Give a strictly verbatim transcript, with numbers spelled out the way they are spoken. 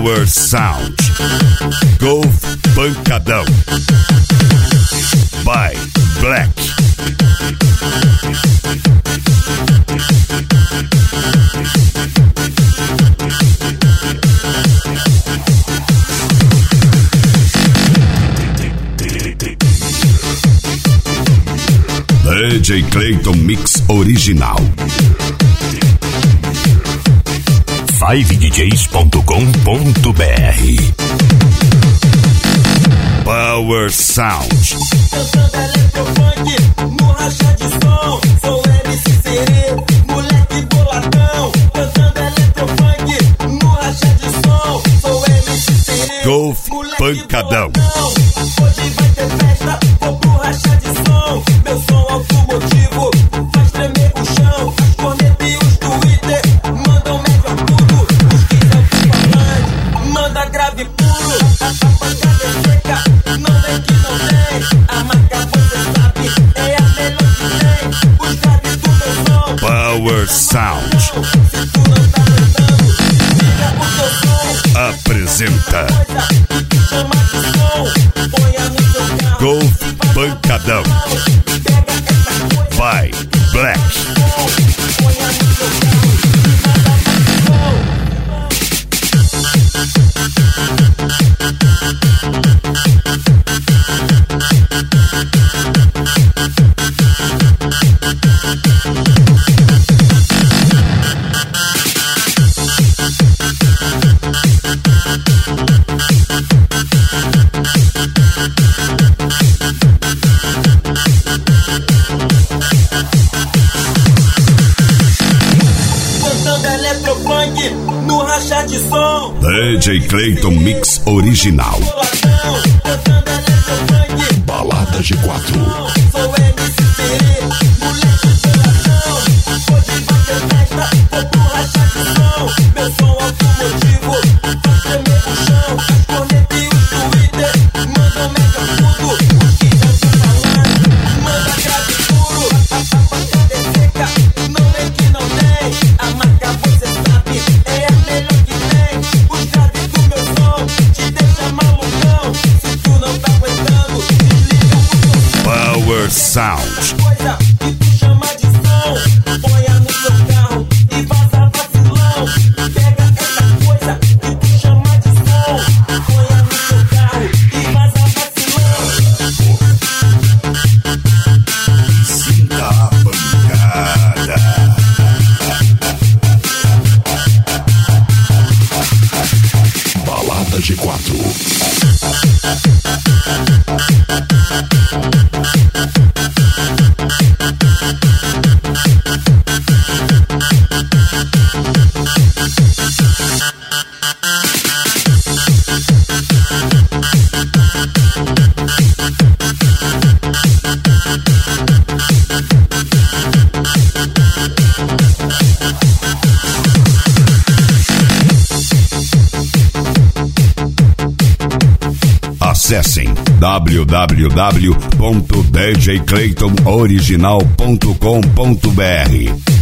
Power Sound. Golf Pancadão. By Black. D J Clayton Mix Original. five d js ponto com ponto b r. Power Sound. Cantando eletrofunk no racha de som. Sou M C Serê, moleque boladão. Cantando eletrofunk no racha de som. Sou M C Serê, Golf moleque Pancadão. boladão. Hoje vai ter festa, vou pro racha de som. Meu som automotivo faz tremer o chão. As cornetas e os Twitter mandam melhor tudo. Os que são falantes manda grave puro. A pancada é seca, não vem que não tem. A marca você sabe, é a melhor que tem. Os graves do meu som. Power Sound. Se tu não tá cantando, liga o teu som. Apresenta Coisa que chama de som. Ponha no seu carro. Golf Pancadão. Pega essa coisa. By Black. Ponha no seu carro. E nada mais som. Cantando eletrofunk no racha de som. D J Clayton Mix Original. Boladão, cantando eletrofunk. Balada G quatro. Sou M C Serê, moleque boladão. Hoje vai ter festa, vou pro racha de som. Meu som automotivo faz tremer o chão. As cornetas e os Twitter mandam mega tudo. Os que já se falando, manda grave puro. A pancada é seca, não vem que não tem. A marca você sabe, é a melhor que tem. Os graves do meu som te deixa malucão. Se tu não tá aguentando, desliga o teu som. Power Sound. Coisa que tu chama de som. Ponha no seu carro e vaza vacilão. Pega essa coisa que tu chama de som. Ponha no seu carro e vaza vacilão. Sinta a pancada. Balada G quatro. Acessem w w w ponto d j clayton original ponto com ponto b r.